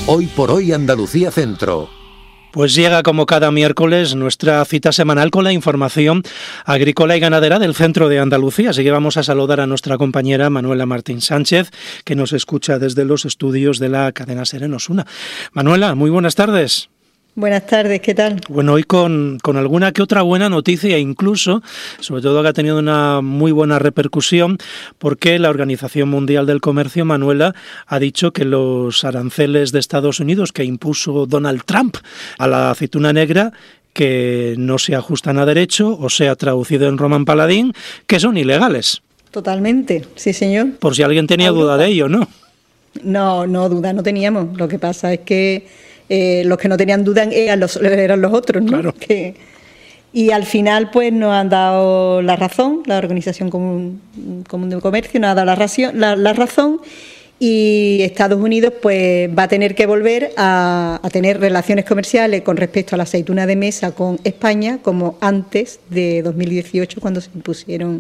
Hoy por Hoy Andalucía Centro. Pues llega como cada miércoles nuestra cita semanal con la información agrícola y ganadera del centro de Andalucía. Así que vamos a saludar a nuestra compañera Manuela Martín Sánchez, que nos escucha desde los estudios de la cadena SER en Osuna. Manuela, muy buenas tardes. Buenas tardes, ¿qué tal? Bueno, hoy con alguna que otra buena noticia, incluso, sobre todo que ha tenido una muy buena repercusión, porque la Organización Mundial del Comercio, Manuela, ha dicho que los aranceles de Estados Unidos que impuso Donald Trump a la aceituna negra, que no se ajustan a derecho, o sea, traducido en román paladín, que son ilegales. Totalmente, sí señor. Por si alguien tenía duda de ello, ¿no? No, duda no teníamos. Lo que pasa es que los que no tenían duda eran los otros, ¿no? Claro. Y al final pues nos han dado la razón, la Organización Común de Comercio nos ha dado la razón, y Estados Unidos pues va a tener que volver a tener relaciones comerciales con respecto a la aceituna de mesa con España como antes de 2018, cuando se impusieron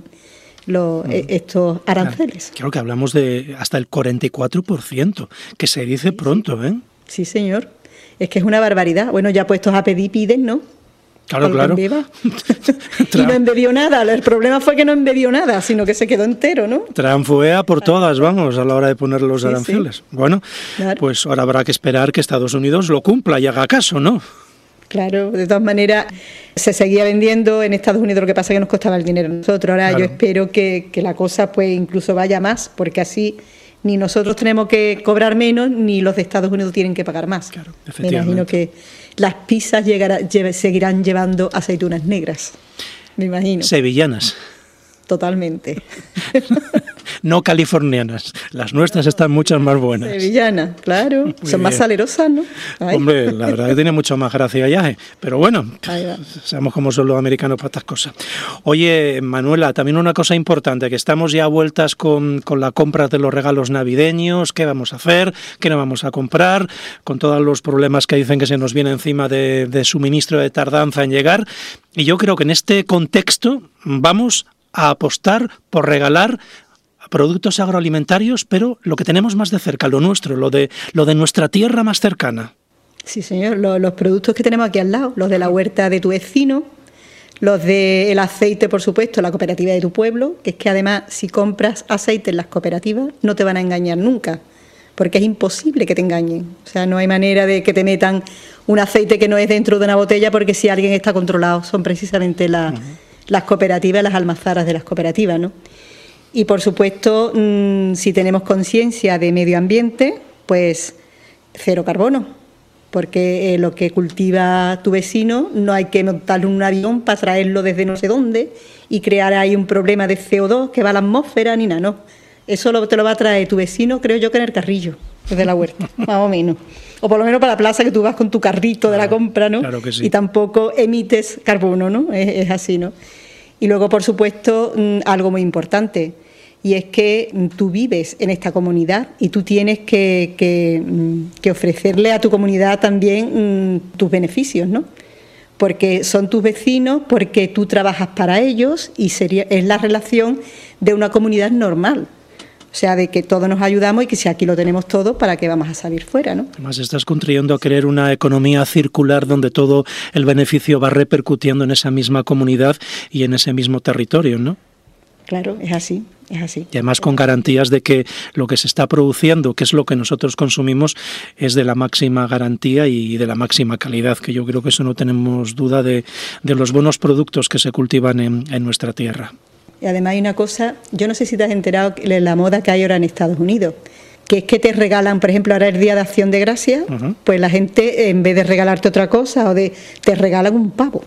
estos aranceles. Claro que hablamos de hasta el 44%, que se dice pronto, ¿eh? Sí, señor. Es que es una barbaridad. Bueno, ya puestos a pedir, piden, ¿no? Claro. Y no embebió nada. El problema fue que no embebió nada, sino que se quedó entero, ¿no? Trump fue a por todas, vamos, a la hora de poner los aranceles. Sí. Bueno, claro. Pues ahora habrá que esperar que Estados Unidos lo cumpla y haga caso, ¿no? Claro, de todas maneras se seguía vendiendo en Estados Unidos, lo que pasa es que nos costaba el dinero a nosotros. Ahora claro. Yo espero que la cosa pues incluso vaya más, porque así ni nosotros tenemos que cobrar menos, ni los de Estados Unidos tienen que pagar más. Claro, me imagino que las pizzas seguirán llevando aceitunas negras, me imagino. Sevillanas. Totalmente. No californianas. Las nuestras están muchas más buenas. Sevillanas, claro. Son más salerosas, ¿no? Ay. Hombre, la verdad que tiene mucho más gracia ya. Pero bueno, sabemos cómo son los americanos para estas cosas. Oye, Manuela, también una cosa importante, que estamos ya a vueltas con la compra de los regalos navideños. ¿Qué vamos a hacer? ¿Qué no vamos a comprar? Con todos los problemas que dicen que se nos viene encima de suministro, de tardanza en llegar. Y yo creo que en este contexto vamos a apostar por regalar productos agroalimentarios, pero lo que tenemos más de cerca, lo nuestro, lo de nuestra tierra más cercana. Sí, señor, los productos que tenemos aquí al lado, los de la huerta de tu vecino, los del aceite, por supuesto, la cooperativa de tu pueblo, que es que además si compras aceite en las cooperativas no te van a engañar nunca, porque es imposible que te engañen. O sea, no hay manera de que te metan un aceite que no es dentro de una botella, porque si alguien está controlado son precisamente las cooperativas, las almazaras de las cooperativas, ¿no? Y por supuesto, si tenemos conciencia de medio ambiente, pues cero carbono, porque lo que cultiva tu vecino no hay que montarle un avión para traerlo desde no sé dónde y crear ahí un problema de CO2 que va a la atmósfera ni nada, no. Eso te lo va a traer tu vecino, creo yo, que en el carrillo, desde la huerta, más o menos. O por lo menos para la plaza, que tú vas con tu carrito de la compra, ¿no? Claro que sí. Y tampoco emites carbono, ¿no? Es así, ¿no? Y luego, por supuesto, algo muy importante, y es que tú vives en esta comunidad y tú tienes que ofrecerle a tu comunidad también tus beneficios, ¿no? Porque son tus vecinos, porque tú trabajas para ellos y es la relación de una comunidad normal. O sea, de que todos nos ayudamos y que si aquí lo tenemos todo, ¿para qué vamos a salir fuera, no? Además, estás contribuyendo a crear una economía circular donde todo el beneficio va repercutiendo en esa misma comunidad y en ese mismo territorio, ¿no? Claro, es así, es así. Y además con garantías de que lo que se está produciendo, que es lo que nosotros consumimos, es de la máxima garantía y de la máxima calidad, que yo creo que eso no tenemos duda de los buenos productos que se cultivan en nuestra tierra. Y además hay una cosa, yo no sé si te has enterado de la moda que hay ahora en Estados Unidos, que es que te regalan, por ejemplo, ahora el Día de Acción de Gracias, pues la gente, en vez de regalarte otra cosa, te regalan un pavo.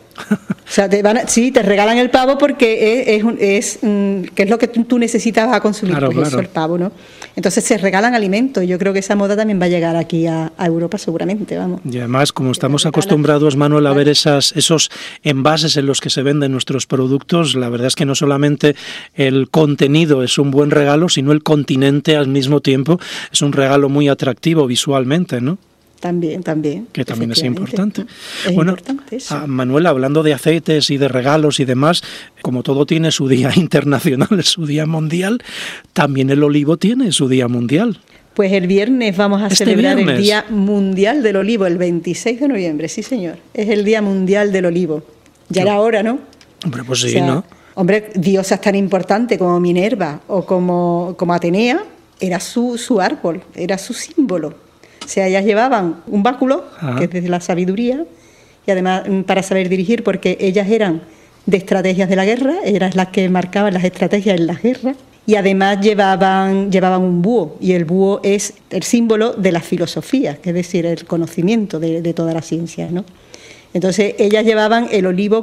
O sea, te regalan el pavo porque que es lo que tú necesitas a consumir, claro, pues eso, el pavo, ¿no? Entonces se regalan alimentos. Yo creo que esa moda también va a llegar aquí a Europa seguramente, vamos. Y además, como estamos acostumbrados, Manuel, a ver esos envases en los que se venden nuestros productos, la verdad es que no solamente el contenido es un buen regalo, sino el continente al mismo tiempo es un regalo muy atractivo visualmente, ¿no? También. Que también es importante. Es importante eso. Manuela, hablando de aceites y de regalos y demás, como todo tiene su día internacional, su día mundial, también el olivo tiene su día mundial. Pues el viernes vamos a celebrar viernes. el Día Mundial del Olivo, el 26 de noviembre, sí señor. Es el Día Mundial del Olivo. Ya era hora, ¿no? Hombre, pues sí, O sea, ¿no? Hombre, diosas tan importantes como Minerva o como Atenea, era su árbol, era su símbolo. O sea, ellas llevaban un báculo, que es de la sabiduría, y además para saber dirigir, porque ellas eran de estrategias de la guerra, eran las que marcaban las estrategias en las guerras, y además llevaban un búho, y el búho es el símbolo de la filosofía, que es decir, el conocimiento de toda la ciencia, ¿no? Entonces, ellas llevaban el olivo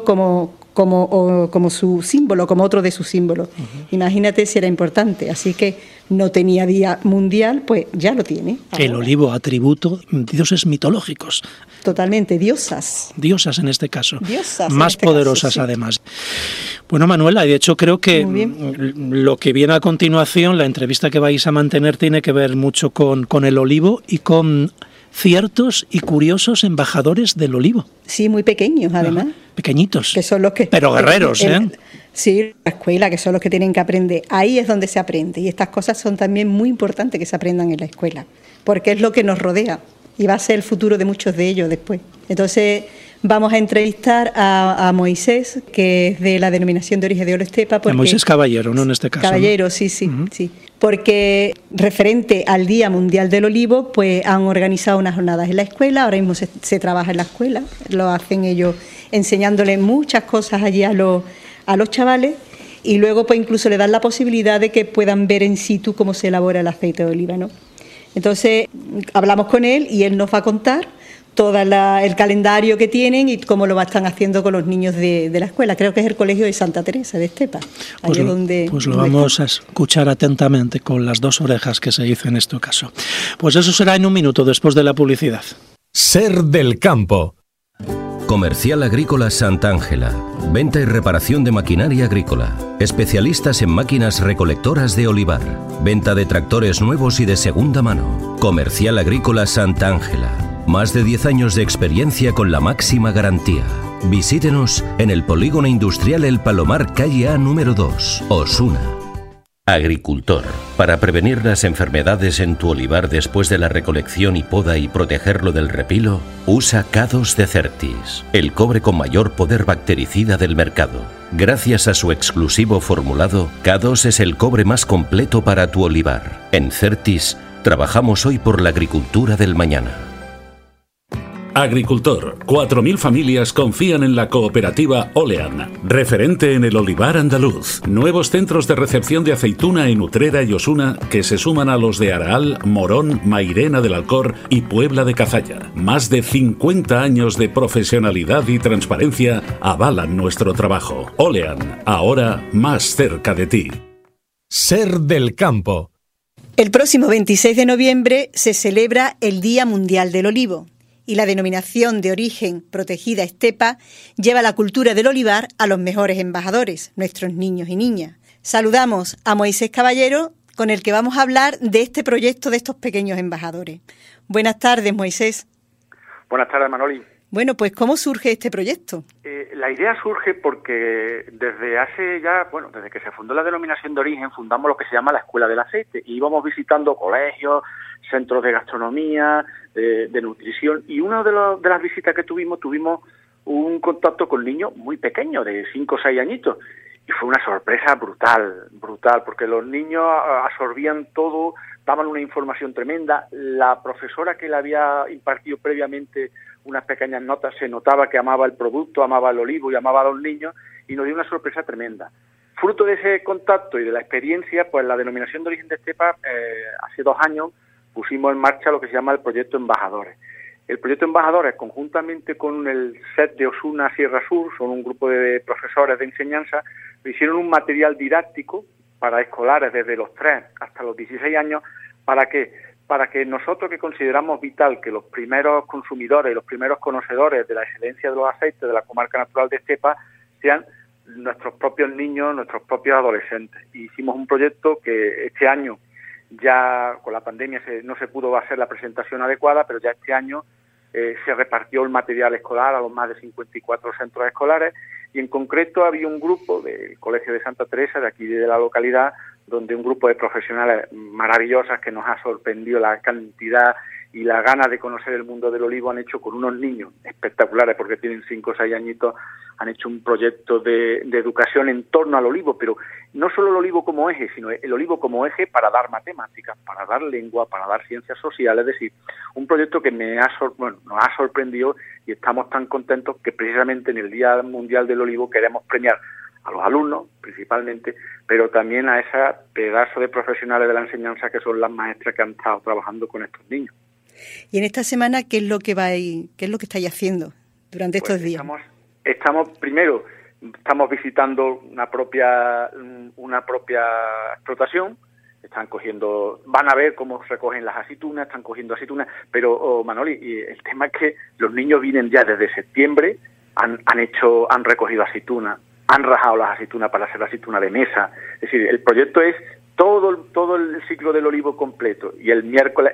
como su símbolo, como otro de sus símbolos. Imagínate si era importante. Así que no tenía día mundial, pues ya lo tiene. Ahora. El olivo, atributo, dioses mitológicos. Totalmente, diosas. Diosas en este caso. Diosas. Más en este poderosas caso, sí. además. Bueno, Manuela, y de hecho creo que lo que viene a continuación, la entrevista que vais a mantener, tiene que ver mucho con el olivo y con ciertos y curiosos embajadores del olivo. Sí, muy pequeños además. Pequeñitos. Que son los que, pero guerreros, ¿eh? Sí, la escuela, que son los que tienen que aprender. Ahí es donde se aprende. Y estas cosas son también muy importantes que se aprendan en la escuela, porque es lo que nos rodea y va a ser el futuro de muchos de ellos después. Entonces, vamos a entrevistar a Moisés, que es de la denominación de origen de Olo-Estepa. A Moisés Caballero, ¿no? En este caso. Caballero, ¿no? sí. Porque referente al Día Mundial del Olivo, pues han organizado unas jornadas en la escuela. Ahora mismo se trabaja en la escuela, lo hacen ellos enseñándoles muchas cosas allí a los chavales, y luego pues incluso le dan la posibilidad de que puedan ver in situ cómo se elabora el aceite de oliva, ¿no? Entonces hablamos con él y él nos va a contar todo el calendario que tienen y cómo lo están haciendo con los niños de la escuela. Creo que es el colegio de Santa Teresa de Estepa. Pues lo vamos a escuchar atentamente con las dos orejas que se hizo en este caso. Pues eso será en un minuto después de la publicidad. Ser del campo. Comercial Agrícola Santa Ángela. Venta y reparación de maquinaria agrícola. Especialistas en máquinas recolectoras de olivar. Venta de tractores nuevos y de segunda mano. Comercial Agrícola Santa Ángela. Más de 10 años de experiencia con la máxima garantía. Visítenos en el Polígono Industrial El Palomar, calle A número 2, Osuna. Agricultor. Para prevenir las enfermedades en tu olivar después de la recolección y poda y protegerlo del repilo, usa K2 de Certis, el cobre con mayor poder bactericida del mercado. Gracias a su exclusivo formulado, K2 es el cobre más completo para tu olivar. En Certis, trabajamos hoy por la agricultura del mañana. Agricultor. 4.000 familias confían en la cooperativa Olean, referente en el olivar andaluz. Nuevos centros de recepción de aceituna en Utrera y Osuna que se suman a los de Araal, Morón, Mairena del Alcor y Puebla de Cazalla. Más de 50 años de profesionalidad y transparencia avalan nuestro trabajo. Olean, ahora más cerca de ti. Ser del campo. El próximo 26 de noviembre se celebra el Día Mundial del Olivo. Y la denominación de origen protegida Estepa lleva la cultura del olivar a los mejores embajadores, nuestros niños y niñas. Saludamos a Moisés Caballero, con el que vamos a hablar de este proyecto de estos pequeños embajadores. Buenas tardes, Moisés. Buenas tardes, Manoli. Bueno, pues ¿cómo surge este proyecto? La idea surge porque desde que se fundó la denominación de origen, fundamos lo que se llama la Escuela del Aceite. Y íbamos visitando colegios, centros de gastronomía, de nutrición, y una de las visitas que tuvimos un contacto con niños muy pequeños, de 5 o 6 añitos, y fue una sorpresa brutal, porque los niños absorbían todo, daban una información tremenda. La profesora que le había impartido previamente unas pequeñas notas, se notaba que amaba el producto, amaba el olivo y amaba a los niños, y nos dio una sorpresa tremenda. Fruto de ese contacto y de la experiencia, pues la denominación de origen de Estepa, hace 2 años, pusimos en marcha lo que se llama el Proyecto Embajadores. El Proyecto Embajadores, conjuntamente con el SET de Osuna Sierra Sur, son un grupo de profesores de enseñanza, hicieron un material didáctico para escolares desde los 3 hasta los 16 años, ¿para qué? Para que nosotros, que consideramos vital que los primeros consumidores y los primeros conocedores de la excelencia de los aceites de la comarca natural de Estepa sean nuestros propios niños, nuestros propios adolescentes. Y hicimos un proyecto que este año, ya con la pandemia no se pudo hacer la presentación adecuada, pero ya este año se repartió el material escolar a los más de 54 centros escolares, y en concreto había un grupo del Colegio de Santa Teresa, de aquí de la localidad, donde un grupo de profesionales maravillosas que nos ha sorprendido la cantidad y la gana de conocer el mundo del olivo han hecho con unos niños espectaculares, porque tienen 5 o 6 añitos, han hecho un proyecto de educación en torno al olivo, pero no solo el olivo como eje, sino el olivo como eje para dar matemáticas, para dar lengua, para dar ciencias sociales, es decir, un proyecto que nos ha sorprendido y estamos tan contentos que precisamente en el Día Mundial del Olivo queremos premiar a los alumnos principalmente, pero también a ese pedazo de profesionales de la enseñanza que son las maestras que han estado trabajando con estos niños. Y en esta semana, ¿qué es lo que estáis haciendo durante estos días? Estamos visitando una propia explotación. Van a ver cómo recogen las aceitunas, están cogiendo aceitunas, pero Manoli, el tema es que los niños vienen ya desde septiembre, han recogido aceitunas, han rajado las aceitunas para hacer la aceituna de mesa. Es decir, el proyecto es todo el ciclo del olivo completo. Y el miércoles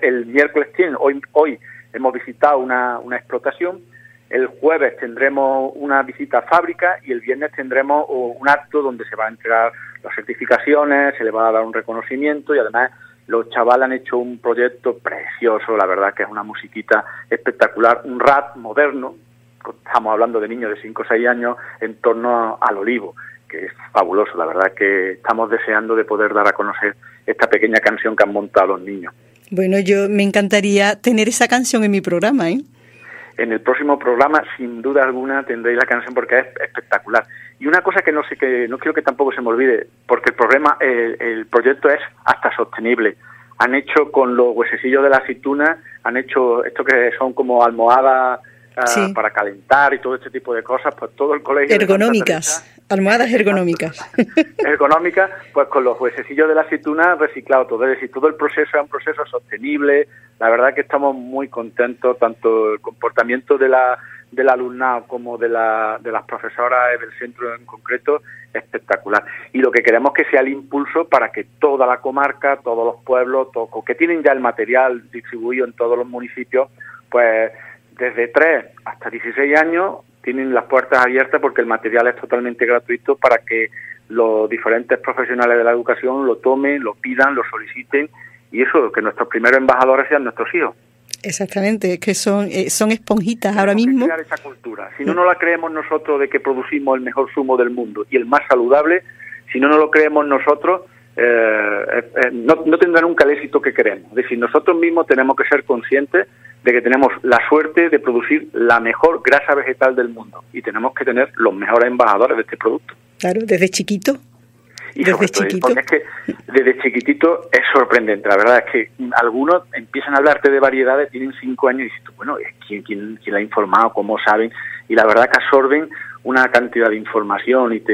hoy hemos visitado una explotación, el jueves tendremos una visita a fábrica y el viernes tendremos un acto donde se va a entregar las certificaciones, se le va a dar un reconocimiento y además los chavales han hecho un proyecto precioso, la verdad que es una musiquita espectacular, un rap moderno, estamos hablando de niños de 5 o 6 años en torno al olivo, que es fabuloso, la verdad que estamos deseando de poder dar a conocer esta pequeña canción que han montado los niños. Bueno, me encantaría tener esa canción en mi programa, ¿eh? En el próximo programa, sin duda alguna, tendréis la canción porque es espectacular. Y una cosa que no quiero que tampoco se me olvide, porque el proyecto es hasta sostenible. Han hecho con los huesecillos de la aceituna, han hecho esto que son como almohadas para calentar y todo este tipo de cosas, pues todo el colegio... Ergonómicas, almohadas ergonómicas. Ergonómicas, pues con los huesecillos de la aceituna reciclado todo, es decir, todo el proceso es un proceso sostenible. La verdad que estamos muy contentos, tanto el comportamiento del alumnado como de las profesoras del centro en concreto, espectacular. Y lo que queremos que sea el impulso para que toda la comarca, todos los pueblos, que tienen ya el material distribuido en todos los municipios, pues desde 3 hasta 16 años tienen las puertas abiertas porque el material es totalmente gratuito para que los diferentes profesionales de la educación lo tomen, lo pidan, lo soliciten y eso, que nuestros primeros embajadores sean nuestros hijos. Exactamente, es que son esponjitas ahora mismo. Crear esa cultura. Si no la creemos nosotros de que producimos el mejor zumo del mundo y el más saludable, si no lo creemos nosotros, no tendrá nunca el éxito que queremos. Es decir, nosotros mismos tenemos que ser conscientes de que tenemos la suerte de producir la mejor grasa vegetal del mundo y tenemos que tener los mejores embajadores de este producto. Claro, desde chiquito. Y desde chiquito. Porque es que desde chiquitito es sorprendente. La verdad es que algunos empiezan a hablarte de variedades, tienen 5 años y dices tú, bueno, ¿quién la ha informado? ¿Cómo saben? Y la verdad que absorben una cantidad de información y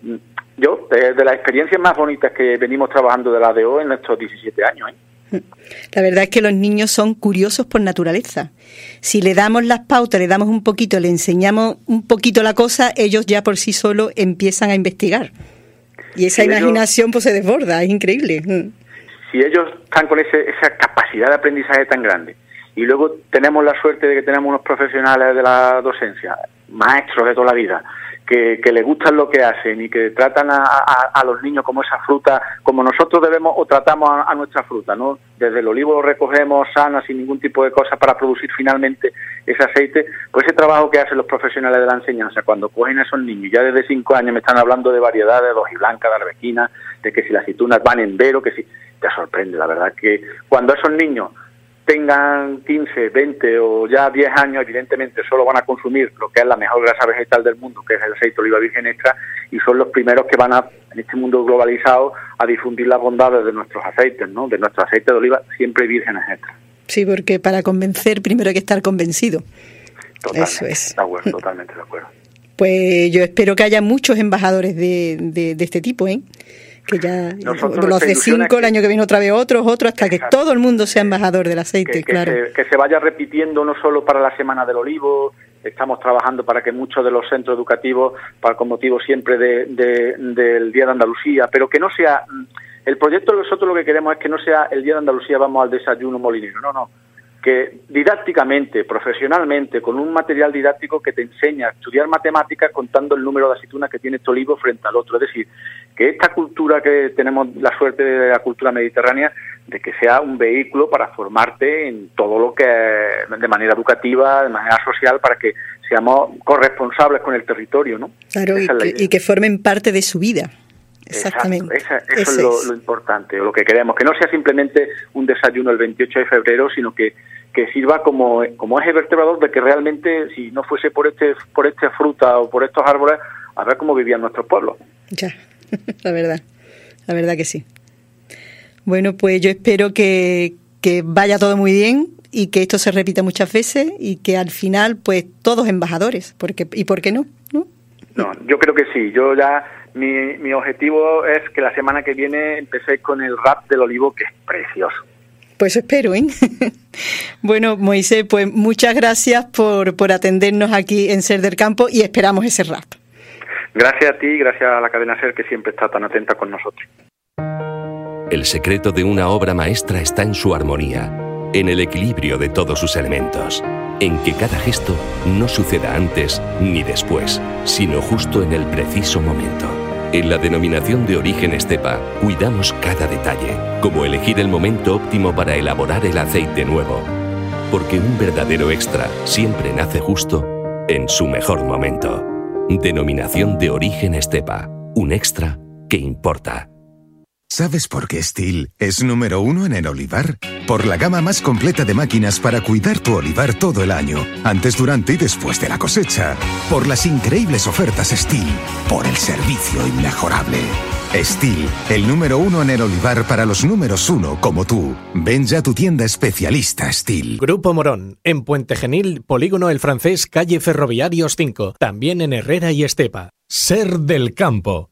yo, de las experiencias más bonitas que venimos trabajando de la ADO en estos 17 años, La verdad es que los niños son curiosos por naturaleza. Si le damos las pautas, le damos un poquito, le enseñamos un poquito la cosa, ellos ya por sí solos empiezan a investigar. Y esa imaginación pues se desborda, es increíble. Si ellos están con esa capacidad de aprendizaje tan grande y luego tenemos la suerte de que tenemos unos profesionales de la docencia, maestros de toda la vida, que les gustan lo que hacen y que tratan a los niños como esa fruta, como nosotros debemos o tratamos a nuestra fruta, ¿no? Desde el olivo lo recogemos sana, sin ningún tipo de cosas para producir finalmente ese aceite. Pues ese trabajo que hacen los profesionales de la enseñanza, cuando cogen a esos niños, ya desde 5 años me están hablando de variedades, de hojiblanca, de arbequina, de que si las aceitunas van en vero, que si... Te sorprende, la verdad, que cuando esos niños tengan 15, 20 o ya 10 años, evidentemente solo van a consumir lo que es la mejor grasa vegetal del mundo, que es el aceite de oliva virgen extra, y son los primeros que van en este mundo globalizado, a difundir las bondades de nuestros aceites, ¿no? De nuestro aceite de oliva siempre vírgenes extra. Sí, porque para convencer primero hay que estar convencido. Totalmente, eso es. Totalmente de acuerdo. Pues yo espero que haya muchos embajadores de este tipo, que ya los de 5, el año que viene otra vez otros, hasta que todo el mundo sea embajador del aceite, claro. Que se vaya repitiendo no solo para la Semana del Olivo, estamos trabajando para que muchos de los centros educativos, con motivo siempre del Día de Andalucía, pero que no sea, el proyecto nosotros lo que queremos es que no sea el Día de Andalucía vamos al desayuno molinero, no, que didácticamente, profesionalmente, con un material didáctico que te enseña a estudiar matemáticas contando el número de aceitunas que tiene este olivo frente al otro. Es decir, que esta cultura que tenemos la suerte de la cultura mediterránea, de que sea un vehículo para formarte en todo lo que de manera educativa, de manera social, para que seamos corresponsables con el territorio, ¿no? Claro, y que formen parte de su vida. Exactamente. Exacto, eso es lo importante, o lo que queremos, que no sea simplemente un desayuno el 28 de febrero, sino que sirva como eje vertebrador de que realmente, si no fuese por esta fruta o por estos árboles, a ver cómo vivían nuestros pueblos. Ya, la verdad que sí. Bueno, pues yo espero que vaya todo muy bien y que esto se repita muchas veces y que al final, pues, todos embajadores, ¿y por qué no? No, yo creo que sí. Yo ya, mi objetivo es que la semana que viene empecé con el rap del olivo, que es precioso. Pues espero, ¿eh? Bueno, Moisés, pues muchas gracias por atendernos aquí en Ser del Campo y esperamos ese rap. Gracias a ti y gracias a la cadena SER, que siempre está tan atenta con nosotros. El secreto de una obra maestra está en su armonía, en el equilibrio de todos sus elementos, en que cada gesto no suceda antes ni después, sino justo en el preciso momento. En la denominación de origen Estepa, cuidamos cada detalle, como elegir el momento óptimo para elaborar el aceite nuevo, porque un verdadero extra siempre nace justo en su mejor momento. Denominación de origen Estepa, un extra que importa. ¿Sabes por qué Stihl es número 1 en el olivar? Por la gama más completa de máquinas para cuidar tu olivar todo el año, antes, durante y después de la cosecha. Por las increíbles ofertas Stihl. Por el servicio inmejorable. Stihl, el número 1 en el olivar para los números 1 como tú. Ven ya a tu tienda especialista Stihl. Grupo Morón, en Puente Genil, Polígono El Francés, calle Ferroviarios 5. También en Herrera y Estepa. Ser del Campo.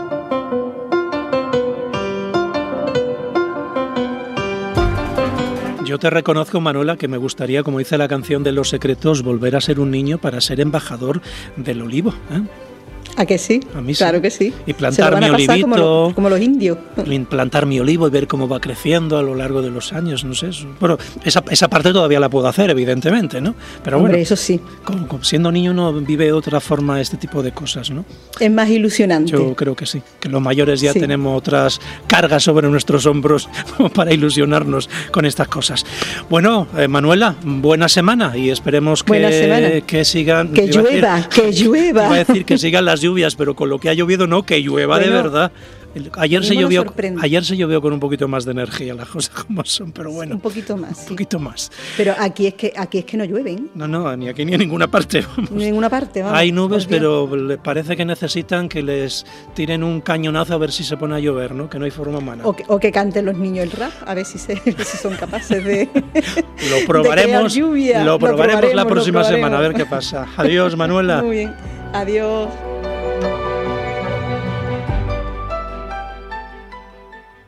Yo te reconozco, Manuela, que me gustaría, como dice la canción de Los Secretos, volver a ser un niño para ser embajador del olivo, ¿eh? ¿A que sí? A mí claro sí. que sí. Y plantar mi olivito. Como los indios. Plantar mi olivo y ver cómo va creciendo a lo largo de los años, no sé. Bueno, esa parte todavía la puedo hacer, evidentemente, ¿no? Pero hombre, bueno, eso sí. Como siendo niño uno vive de otra forma este tipo de cosas, ¿no? Es más ilusionante. Yo creo que sí, que los mayores ya sí. tenemos otras cargas sobre nuestros hombros para ilusionarnos con estas cosas. Bueno, Manuela, buena semana y esperemos que sigan... Que llueva. Iba a decir que sigan las lluvias, pero con lo que ha llovido no, que llueva de verdad. Ayer se llovió con un poquito más de energía, las cosas como son, pero bueno. Un poquito más. Un poquito más. Pero aquí es que no llueven. No, ni aquí ni en ninguna parte. Vamos. Ni en ninguna parte, vamos. Hay nubes, pero parece que necesitan que les tiren un cañonazo a ver si se pone a llover, ¿no? Que no hay forma humana. O que canten los niños el rap, a ver si son capaces de. Lo probaremos. De crear lluvia. Lo probaremos la próxima semana, a ver qué pasa. Adiós, Manuela. Muy bien. Adiós.